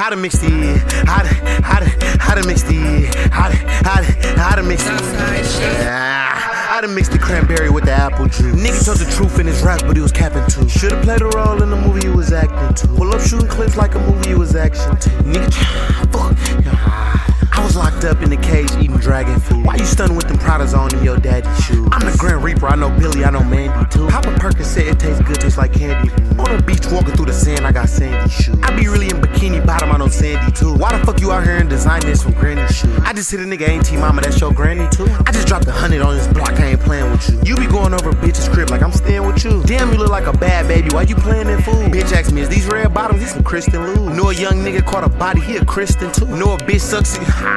How to mix the how to mix the how to mix the I done mixed the cranberry with the apple juice. Nigga told the truth in his raps, but he was capping too. Should've played a role in the movie he was acting to. Pull up shooting clips like a movie he was action to. Nigga, fuck. I was locked up in the cage eating dragon food. Why you stunning with them Pradas on in your daddy's shoes? I'm the Grand Reaper, I know Billy, I know Mandy too. Pop a Percocet, it tastes good, tastes like candy. On the beach walking through the sand, I got sandy shoes. I be really in bikini bottom, I know Sandy too. Why the fuck you out here and design this from granny shoes? I just hit a nigga, ain't T-Mama, that's your granny too. I just dropped 100 on this block, I ain't playing with you. You be going over bitch's crib like I'm staying with you. Damn, you look like a bad baby, why you playing that fool? Bitch asked me, is these red bottoms, these some Kristen Lou? Know a young nigga caught a body, he a Kristen too. Know a bitch sucks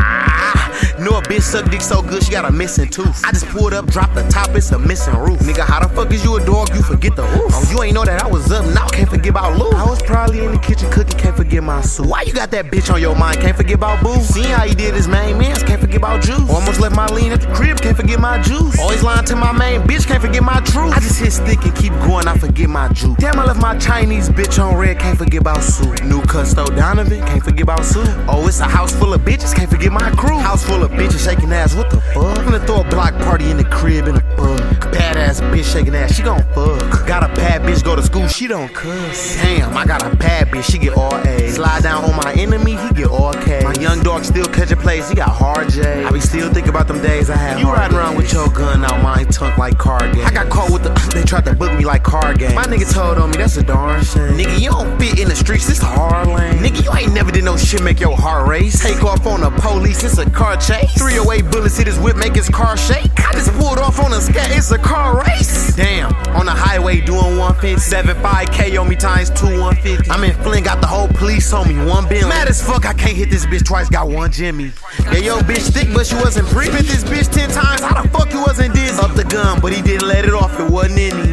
Know a bitch suck dick so good she got a missing tooth. I just pulled up, dropped the top, it's a missing roof. Nigga, how the fuck is you a dog? You forget the roof. Oh, you ain't know that I was up, now can't forget about Lou. I was probably in the kitchen cooking, can't forget my soup. Why you got that bitch on your mind? Can't forget about Boo. Seeing how he did his main mans, can't forget about juice. Almost left my lean at the crib, can't forget my juice. Always lying to my main bitch, can't forget my truth. I just hit stick and keep going, I forget my juice. Damn, I left my Chinese bitch on red, can't forget about soup. New Custo Donovan, can't forget about soup. Oh, it's a house full of bitches, can't forget my crew. House full of bitches shaking ass, what the fuck? I'm gonna throw a block party in the crib in a bug. Badass bitch shaking ass, she gon' fuck. Got a bad bitch go to school, she don't cuss. Damn, I got a bad bitch, she get all A's. Slide down on my enemy, he get all K's. My young dog still catching plays, he got hard J. I be still thinking about them days I had. You riding around with your gun out, mine tunk like car game. I got caught with the, they tried to book me like car game. My nigga told on me, that's a darn shame. Nigga, you don't fit in the streets, this hard lane. Nigga, you ain't never did no shit make your heart race. Take off on the police, it's a car chase. 308 bullets hit his whip, make his car shake. I just pulled off on a scat, it's a car race. Damn, on the highway doing 150. 75K on me times 2 150. I'm in Flint, got the whole police on me, 1 billion. Mad as fuck, I can't hit this bitch twice, got 1 Jimmy. Yeah, yo, bitch thick, but she wasn't free. Spit this bitch 10 times, how the fuck you wasn't dizzy? Up the gun, but he didn't let it off, it wasn't any.